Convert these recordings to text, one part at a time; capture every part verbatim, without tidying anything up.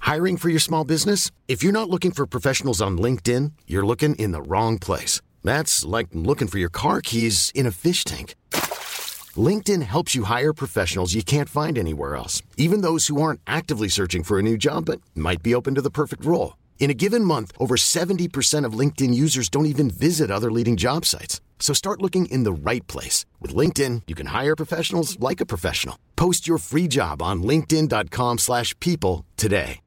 Hiring for your small business? If you're not looking for professionals on LinkedIn, you're looking in the wrong place. That's like looking for your car keys in a fish tank. LinkedIn helps you hire professionals you can't find anywhere else, even those who aren't actively searching for a new job but might be open to the perfect role. In a given month, over seventy percent of LinkedIn users don't even visit other leading job sites. So start looking in the right place. With LinkedIn, you can hire professionals like a professional. Post your free job on linkedin dot com slash people today.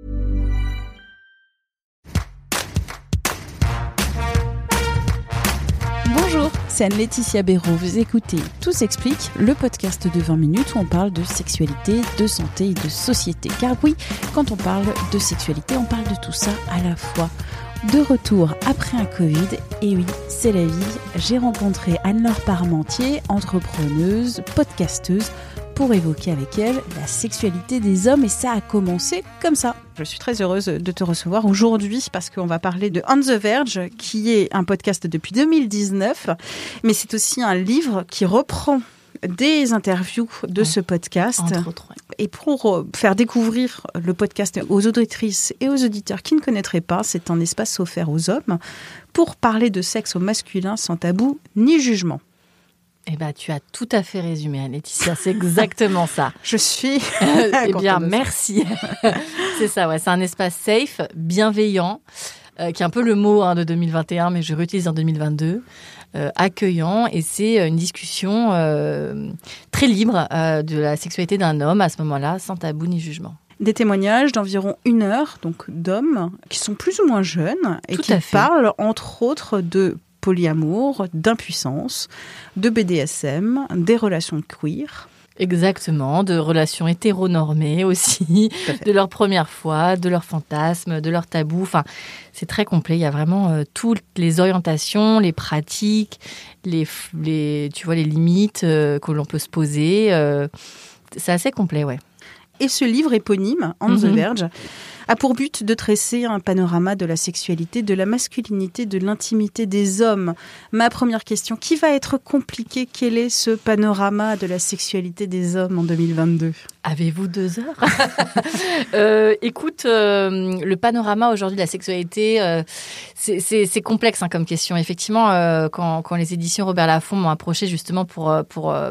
Bonjour, c'est Anne-Laetitia Béraud. Vous écoutez Tout s'explique, le podcast de vingt minutes où on parle de sexualité, de santé et de société. Car oui, quand on parle de sexualité, on parle de tout ça à la fois. De retour après un Covid, et oui, c'est la vie, j'ai rencontré Anne-Laure Parmentier, entrepreneuse, podcasteuse, pour évoquer avec elle la sexualité des hommes, et ça a commencé comme ça. Je suis très heureuse de te recevoir aujourd'hui parce qu'on va parler de On the Verge, qui est un podcast depuis deux mille dix-neuf, mais c'est aussi un livre qui reprend des interviews de ouais, ce podcast. Entre autres, ouais. Et pour faire découvrir le podcast aux auditrices et aux auditeurs qui ne connaîtraient pas, c'est un espace offert aux hommes pour parler de sexe au masculin sans tabou ni jugement. Eh ben, tu as tout à fait résumé, Anne-Laetitia, c'est exactement ça. Je suis Eh bien, merci. C'est ça, ouais, c'est un espace safe, bienveillant, euh, qui est un peu le mot hein, de deux mille vingt et un, mais je réutilise en deux mille vingt-deux. Euh, accueillant, et c'est une discussion euh, très libre euh, de la sexualité d'un homme à ce moment-là, sans tabou ni jugement. Des témoignages d'environ une heure, donc d'hommes qui sont plus ou moins jeunes et Tout qui parlent entre autres de polyamour, d'impuissance, de B D S M, des relations queer. Exactement, de relations hétéronormées aussi, de leur première fois, de leurs fantasmes, de leurs tabous. Enfin, c'est très complet. Il y a vraiment euh, toutes les orientations, les pratiques, les, les, tu vois, les limites euh, que l'on peut se poser. Euh, c'est assez complet, ouais. Et ce livre éponyme, On the Verge, a pour but de tresser un panorama de la sexualité, de la masculinité, de l'intimité des hommes. Ma première question, qui va être compliqué? Quel est ce panorama de la sexualité des hommes en deux mille vingt-deux? Avez-vous deux heures euh, Écoute, euh, le panorama aujourd'hui de la sexualité, euh, c'est, c'est, c'est complexe hein, comme question. Effectivement, euh, quand, quand les éditions Robert Laffont m'ont approché justement pour, pour, euh,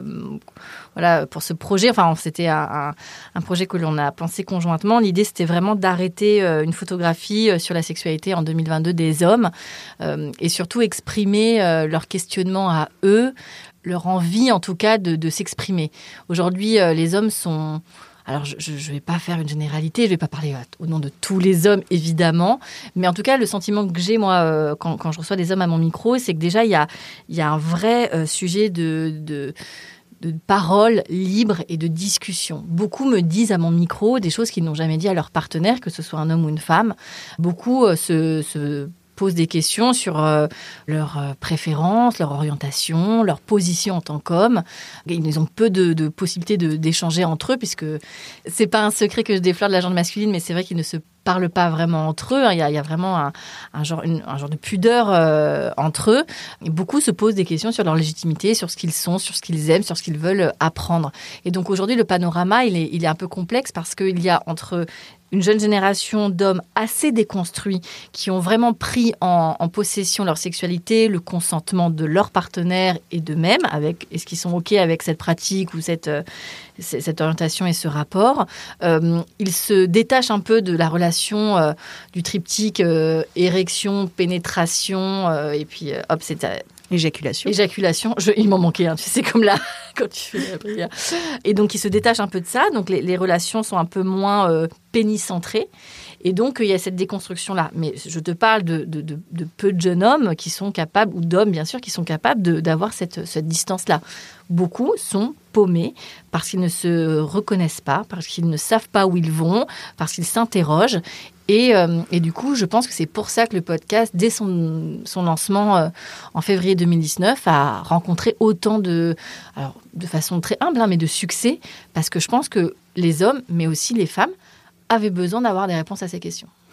voilà, pour ce projet, enfin c'était un, un, un projet que l'on a pensé conjointement, l'idée c'était vraiment d'arrêter euh, une photographie euh, sur la sexualité en deux mille vingt-deux des hommes euh, et surtout exprimer euh, leur questionnement à eux, leur envie en tout cas de, de s'exprimer. Aujourd'hui, euh, les hommes sont... Alors, je ne vais pas faire une généralité, je ne vais pas parler au nom de tous les hommes, évidemment, mais en tout cas, le sentiment que j'ai, moi, euh, quand, quand je reçois des hommes à mon micro, c'est que déjà, il y a, y a un vrai euh, sujet de... de de parole libre et de discussion. Beaucoup me disent à mon micro des choses qu'ils n'ont jamais dit à leur partenaire, que ce soit un homme ou une femme. Beaucoup euh, se, se posent des questions sur euh, leurs euh, préférences, leur orientation, leur position en tant qu'homme. Ils ont peu de, de possibilités de, d'échanger entre eux, puisque c'est pas un secret que je déflore de la gente masculine, mais c'est vrai qu'ils ne se parlent pas vraiment entre eux. Il y a, il y a vraiment un, un, genre, une, un genre de pudeur euh, entre eux. Et beaucoup se posent des questions sur leur légitimité, sur ce qu'ils sont, sur ce qu'ils aiment, sur ce qu'ils veulent apprendre. Et donc aujourd'hui, le panorama, il est, il est un peu complexe parce qu'il y a entre une jeune génération d'hommes assez déconstruits qui ont vraiment pris en, en possession leur sexualité, le consentement de leur partenaire et d'eux-mêmes, avec, est-ce qu'ils sont OK avec cette pratique ou cette, euh, cette orientation et ce rapport. Euh, ils se détachent un peu de la relation euh, du triptyque euh, érection, pénétration, euh, et puis euh, hop, c'est... Euh, Éjaculation. Éjaculation. Je, il m'en manquait, hein, tu sais, c'est comme là, quand tu fais la prière. Et donc, ils se détachent un peu de ça. Donc, les, les relations sont un peu moins euh, pénicentrées. Et donc, il y a cette déconstruction-là. Mais je te parle de, de, de, de peu de jeunes hommes qui sont capables, ou d'hommes, bien sûr, qui sont capables de, d'avoir cette, cette distance-là. Beaucoup sont paumés parce qu'ils ne se reconnaissent pas, parce qu'ils ne savent pas où ils vont, parce qu'ils s'interrogent. Et, euh, et du coup, je pense que c'est pour ça que le podcast, dès son, son lancement euh, en février deux mille dix-neuf, a rencontré autant de, alors, de façon très humble, hein, mais de succès, parce que je pense que les hommes, mais aussi les femmes, avaient besoin d'avoir des réponses à ces questions.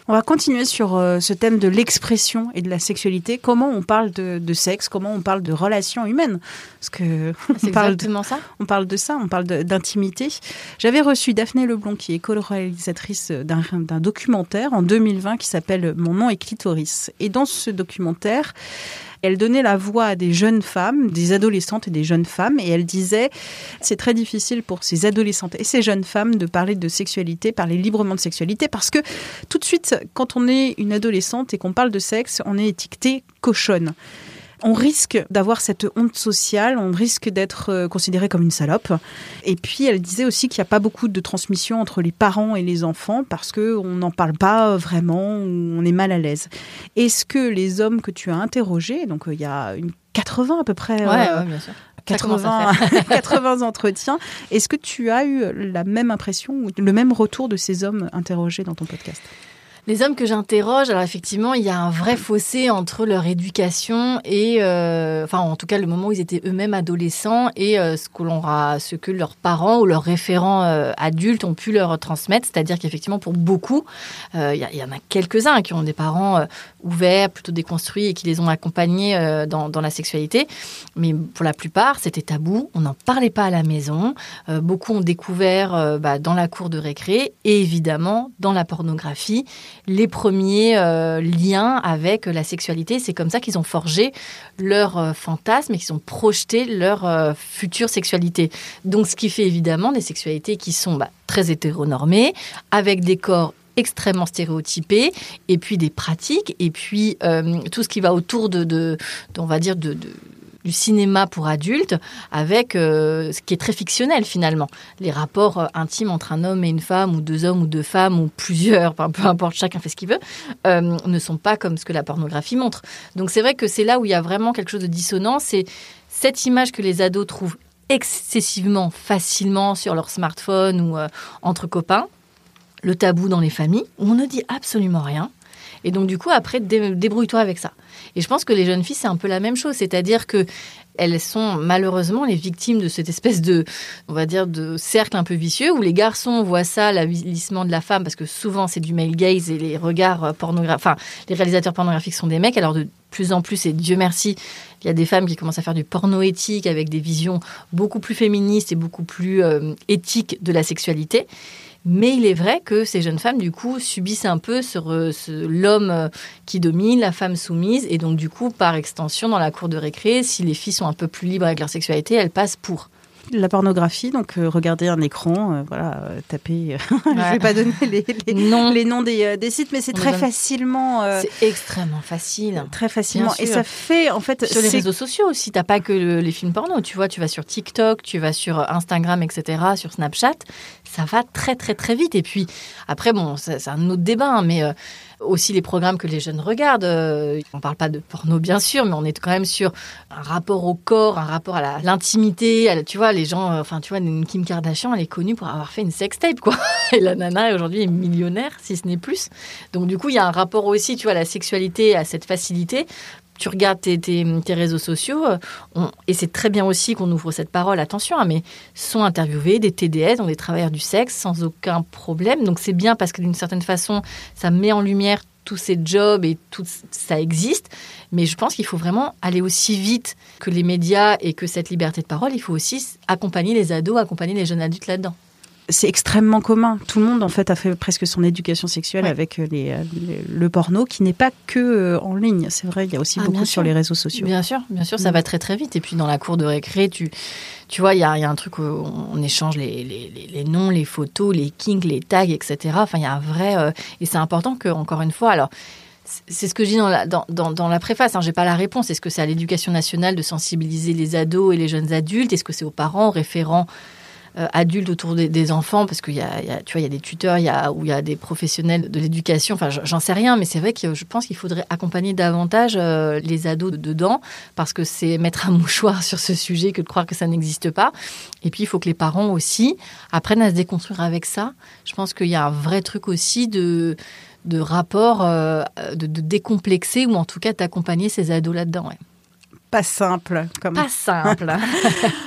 On va continuer sur euh, ce thème de l'expression et de la sexualité. Comment on parle de, de sexe, comment on parle de relations humaines. Parce que c'est on parle exactement de, ça. On parle de ça, on parle de, d'intimité. J'avais reçu Daphné Leblond, qui est co-réalisatrice d'un, d'un documentaire en deux mille vingt qui s'appelle « Mon nom est clitoris ». Et dans ce documentaire, elle donnait la voix à des jeunes femmes, des adolescentes et des jeunes femmes, et elle disait « C'est très difficile pour ces adolescentes et ces jeunes femmes de parler de sexualité, parler librement de sexualité, parce que tout de suite, quand on est une adolescente et qu'on parle de sexe, on est étiqueté cochonne. » On risque d'avoir cette honte sociale, on risque d'être considéré comme une salope. Et puis, elle disait aussi qu'il n'y a pas beaucoup de transmission entre les parents et les enfants parce qu'on n'en parle pas vraiment, ou on est mal à l'aise. Est-ce que les hommes que tu as interrogés, donc il y a une quatre-vingts à peu près, ouais, euh, ouais, bien sûr. quatre-vingts, quatre-vingts entretiens, est-ce que tu as eu la même impression ou le même retour de ces hommes interrogés dans ton podcast ? Les hommes que j'interroge, alors effectivement, il y a un vrai fossé entre leur éducation et, euh, enfin, en tout cas, le moment où ils étaient eux-mêmes adolescents et euh, ce que l'on a, ce que leurs parents ou leurs référents euh, adultes ont pu leur transmettre. C'est-à-dire qu'effectivement, pour beaucoup, euh, il y, y en a quelques-uns qui ont des parents euh, ouverts, plutôt déconstruits et qui les ont accompagnés euh, dans, dans la sexualité. Mais pour la plupart, c'était tabou. On n'en parlait pas à la maison. Euh, beaucoup ont découvert euh, bah, dans la cour de récré et évidemment dans la pornographie les premiers euh, liens avec la sexualité. C'est comme ça qu'ils ont forgé leur euh, fantasme et qu'ils ont projeté leur euh, future sexualité. Donc, ce qui fait évidemment des sexualités qui sont bah, très hétéronormées, avec des corps extrêmement stéréotypés, et puis des pratiques, et puis euh, tout ce qui va autour de, de, de on va dire, de... de du cinéma pour adultes, avec euh, ce qui est très fictionnel finalement. Les rapports euh, intimes entre un homme et une femme, ou deux hommes ou deux femmes, ou plusieurs, enfin, peu importe, chacun fait ce qu'il veut, euh, ne sont pas comme ce que la pornographie montre. Donc c'est vrai que c'est là où il y a vraiment quelque chose de dissonant, c'est cette image que les ados trouvent excessivement facilement sur leur smartphone ou euh, entre copains, le tabou dans les familles, où on ne dit absolument rien. Et donc, du coup, après, dé- débrouille-toi avec ça. Et je pense que les jeunes filles, c'est un peu la même chose. C'est-à-dire qu'elles sont malheureusement les victimes de cette espèce de, on va dire, de cercle un peu vicieux où les garçons voient ça, l'avilissement de la femme, parce que souvent, c'est du male gaze et les regards pornographiques, enfin, les réalisateurs pornographiques sont des mecs. Alors, de plus en plus, et Dieu merci, il y a des femmes qui commencent à faire du porno éthique avec des visions beaucoup plus féministes et beaucoup plus euh, éthiques de la sexualité. Mais il est vrai que ces jeunes femmes, du coup, subissent un peu ce, ce, l'homme qui domine, la femme soumise. Et donc, du coup, par extension, dans la cour de récré, si les filles sont un peu plus libres avec leur sexualité, elles passent pour. La pornographie, donc euh, regarder un écran, euh, voilà, euh, taper. Euh, ouais. Je ne vais pas donner les, les, non. les noms des, euh, des sites, mais c'est On très donne... facilement. Euh, c'est extrêmement facile. Très facilement. Et ça fait, en fait. Sur les réseaux sociaux aussi, tu n'as pas que le, les films porno. Tu vois, tu vas sur TikTok, tu vas sur Instagram, et cetera, sur Snapchat. Ça va très, très, très vite. Et puis, après, bon, c'est, c'est un autre débat, hein, mais. Euh, aussi les programmes que les jeunes regardent. Euh, on ne parle pas de porno, bien sûr, mais on est quand même sur un rapport au corps, un rapport à la, l'intimité. À la, tu vois, les gens... Euh, enfin, tu vois, une Kim Kardashian, elle est connue pour avoir fait une sextape, quoi. Et la nana, aujourd'hui, est millionnaire, si ce n'est plus. Donc, du coup, il y a un rapport aussi, tu vois, à la sexualité, à cette facilité. Tu regardes tes, tes, tes réseaux sociaux, on, et c'est très bien aussi qu'on ouvre cette parole, attention, hein, mais sont interviewés des T D S, donc des travailleurs du sexe, sans aucun problème. Donc c'est bien parce que d'une certaine façon, ça met en lumière tous ces jobs et tout ça existe. Mais je pense qu'il faut vraiment aller aussi vite que les médias et que cette liberté de parole. Il faut aussi accompagner les ados, accompagner les jeunes adultes là-dedans. C'est extrêmement commun. Tout le monde, en fait, a fait presque son éducation sexuelle ouais. avec les, les, le porno, qui n'est pas que en ligne. C'est vrai, il y a aussi ah, beaucoup sur les réseaux sociaux. Bien sûr, bien sûr, ça mmh. va très, très vite. Et puis, dans la cour de récré, tu, tu vois, il y a, il y a un truc où on échange les, les, les, les noms, les photos, les kinks, les tags, et cetera. Enfin, il y a un vrai... Euh, et c'est important que, encore une fois, alors... C'est ce que je dis dans la, dans, dans, dans la préface, hein, je n'ai pas la réponse. Est-ce que c'est à l'éducation nationale de sensibiliser les ados et les jeunes adultes ? Est-ce que c'est aux parents, aux référents euh, adultes autour des, des enfants ? Parce qu'il y a, il y a, tu vois, il y a des tuteurs, il y a, où il y a des professionnels de l'éducation. Enfin, j'en sais rien, mais c'est vrai que je pense qu'il faudrait accompagner davantage euh, les ados dedans, parce que c'est mettre un mouchoir sur ce sujet que de croire que ça n'existe pas. Et puis, il faut que les parents aussi apprennent à se déconstruire avec ça. Je pense qu'il y a un vrai truc aussi de... de rapport, euh, de, de décomplexer ou en tout cas d'accompagner ces ados là-dedans. Ouais. Pas simple. Comme... Pas simple.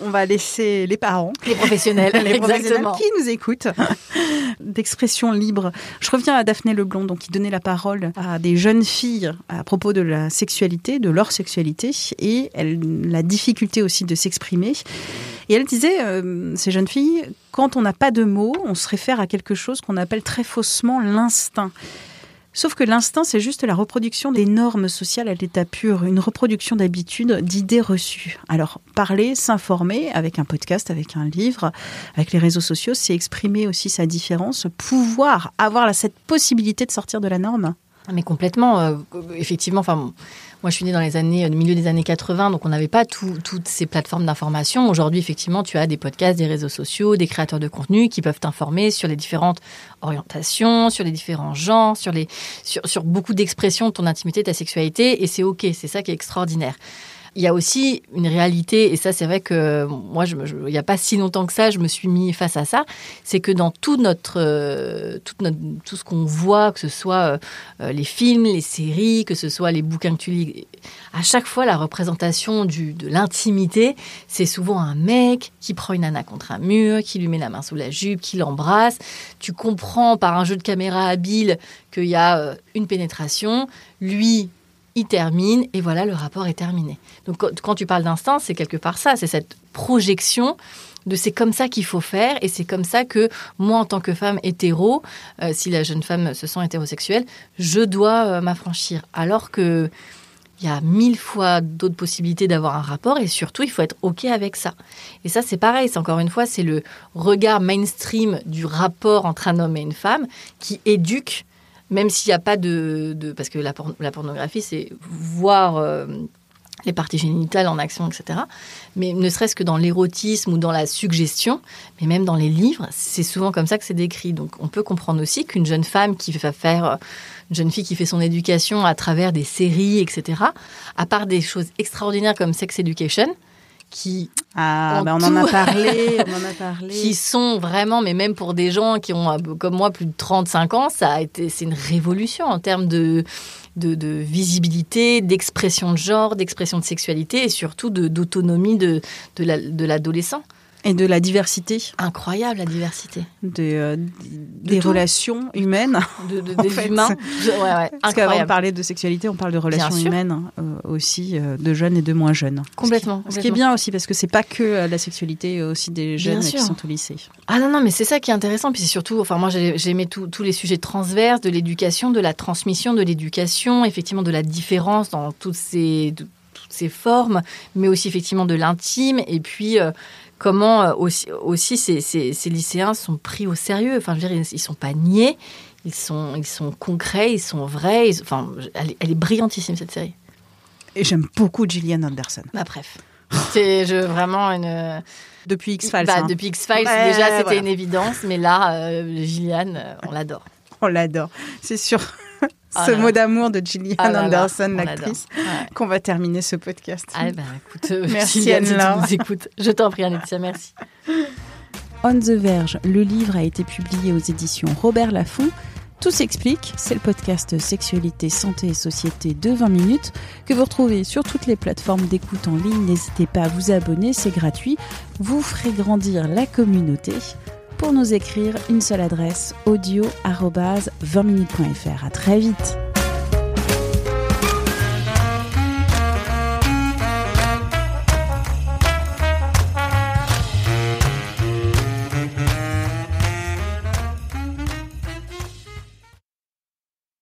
on va laisser les parents, les professionnels, les professionnels exactement. qui nous écoutent, d'expression libre. Je reviens à Daphné Leblond, donc qui donnait la parole à des jeunes filles à propos de la sexualité, de leur sexualité, et elle, la difficulté aussi de s'exprimer. Et elle disait, euh, ces jeunes filles, quand on n'a pas de mots, on se réfère à quelque chose qu'on appelle très faussement l'instinct. Sauf que l'instinct, c'est juste la reproduction des normes sociales à l'état pur, une reproduction d'habitudes, d'idées reçues. Alors, parler, s'informer avec un podcast, avec un livre, avec les réseaux sociaux, c'est exprimer aussi sa différence, pouvoir avoir la, cette possibilité de sortir de la norme. Mais complètement, euh, effectivement, enfin... Moi, je suis née dans les années, au milieu des années quatre-vingts, donc on n'avait pas tout, toutes ces plateformes d'information. Aujourd'hui, effectivement, tu as des podcasts, des réseaux sociaux, des créateurs de contenu qui peuvent t'informer sur les différentes orientations, sur les différents genres, sur, les, sur, sur beaucoup d'expressions de ton intimité, de ta sexualité, et c'est OK, c'est ça qui est extraordinaire. Il y a aussi une réalité, et ça c'est vrai que moi, je, je, il n'y a pas si longtemps que ça, je me suis mis face à ça, c'est que dans tout, notre, euh, tout, notre, tout ce qu'on voit, que ce soit euh, les films, les séries, que ce soit les bouquins que tu lis, à chaque fois la représentation du, de l'intimité, c'est souvent un mec qui prend une nana contre un mur, qui lui met la main sous la jupe, qui l'embrasse. Tu comprends par un jeu de caméra habile qu'il y a euh, une pénétration, lui... il termine, et voilà, le rapport est terminé. Donc, quand tu parles d'instinct, c'est quelque part ça, c'est cette projection de c'est comme ça qu'il faut faire, et c'est comme ça que moi, en tant que femme hétéro, euh, si la jeune femme se sent hétérosexuelle, je dois euh, m'affranchir. Alors que il y a mille fois d'autres possibilités d'avoir un rapport, et surtout, il faut être OK avec ça. Et ça, c'est pareil, c'est encore une fois, c'est le regard mainstream du rapport entre un homme et une femme qui éduque. Même s'il n'y a pas de, de... Parce que la, por- la pornographie, c'est voir euh, les parties génitales en action, et cetera. Mais ne serait-ce que dans l'érotisme ou dans la suggestion, mais même dans les livres, c'est souvent comme ça que c'est décrit. Donc, on peut comprendre aussi qu'une jeune femme qui va faire... Une jeune fille qui fait son éducation à travers des séries, et cetera, à part des choses extraordinaires comme Sex Education... qui ah, bah on en a parlé, on en a parlé. Qui sont vraiment, mais même pour des gens qui ont, comme moi, plus de trente-cinq ans, ça a été, c'est une révolution en termes de, de, de visibilité, d'expression de genre, d'expression de sexualité et surtout de, d'autonomie de, de, la, de l'adolescent. Et de la diversité. Incroyable, la diversité. De, euh, de des tout. Relations humaines. De, de, des fait. Humains. Ouais, ouais, parce qu'avant de parler de sexualité, on parle de relations humaines euh, aussi, euh, de jeunes et de moins jeunes. Complètement. Ce qui, ce qui est bien aussi, parce que c'est pas que euh, la sexualité, il y a aussi des jeunes qui sont au lycée. Ah non, non, mais c'est ça qui est intéressant. Puis c'est surtout, enfin moi j'ai, j'aimais tous les sujets transverses, de l'éducation, de la transmission de l'éducation, effectivement de la différence dans toutes ces, de, toutes ces formes, mais aussi effectivement de l'intime. Et puis... Euh, comment aussi, aussi ces, ces, ces lycéens sont pris au sérieux. Enfin, je veux dire, ils ne sont pas niais, ils sont, ils sont concrets, ils sont vrais. Ils, enfin, elle, elle est brillantissime, cette série. Et j'aime beaucoup Gillian Anderson. Bah, bref. C'est je, vraiment une... Depuis X-Files. Bah, hein. Depuis X-Files, bah, déjà, c'était voilà. une évidence. Mais là, euh, Gillian, euh, on l'adore. On l'adore. C'est sûr. Oh ce là mot là. d'amour de Gillian oh là Anderson, là, l'actrice, ouais. qu'on va terminer ce podcast. Ah ben écoute, euh, merci Gillian, si Anne-Laure. tu nous écoutes. Je t'en prie, Laetitia, merci. On the Verge, le livre a été publié aux éditions Robert Laffont. Tout s'explique, c'est le podcast Sexualité, Santé et Société de vingt minutes que vous retrouvez sur toutes les plateformes d'écoute en ligne. N'hésitez pas à vous abonner, c'est gratuit. Vous ferez grandir la communauté. Pour nous écrire, une seule adresse, audio arobase vingt minutes point f r. À très vite.